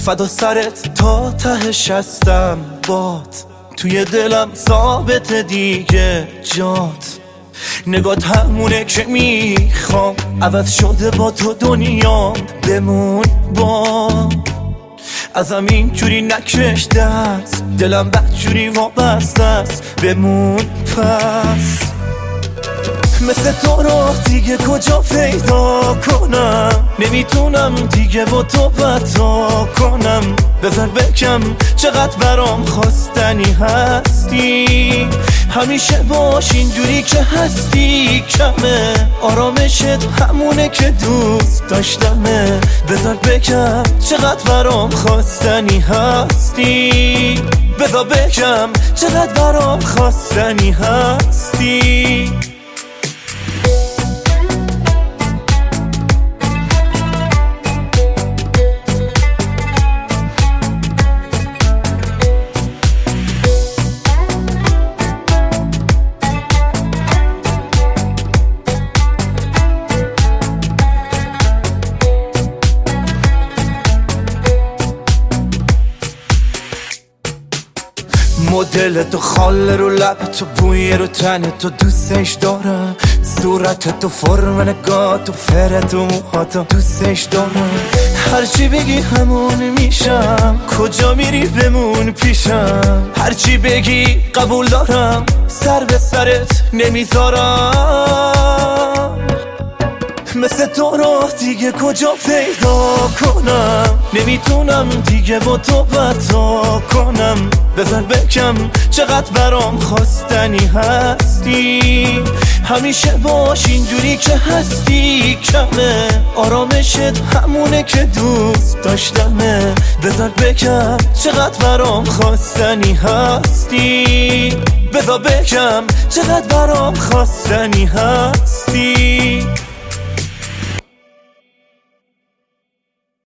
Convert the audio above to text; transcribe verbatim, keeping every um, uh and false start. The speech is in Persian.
فدا سرت تا تهش هستم بات، توی دلم ثابت دیگه جات. نگات همونه که میخوام، عوض شده با تو دنیا، بمون با ازم اینجوری نکش دست، دلم بدجوری وابسته است، بمون پس. مثل تو رو دیگه کجا پیدا کنم، نمیتونم دیگه با تو بتا کنم. بذار بگم چقدر برام خواستنی هستی، همیشه باش اینجوری که هستی کمه، آرامشت همونه که دوست داشتمه. بذار بگم چقدر برام خواستنی هستی، بذار بگم چقدر برام خواستنی هستی. مدل تو خاله رو لب تو، بوی رو تن تو، دوستش دارم. صورت تو، فرم نگاه تو، فر تو، موها تو، دوستش دارم. هرچی بگی همون میشم، کجا میری بمون پیشم. هرچی بگی قبول دارم، سر به سرت نمیذارم. مثل تو رو دیگه کجا پیدا کنم، نمیتونم دیگه با تو بتا کنم. بذار بگم چقدر برام خواستنی هستی، همیشه باش اینجوری که هستی کمه، آرامشت همونه که دوست داشتمه. بذار بگم چقدر برام خواستنی هستی، بذار بگم چقدر برام خواستنی هستی.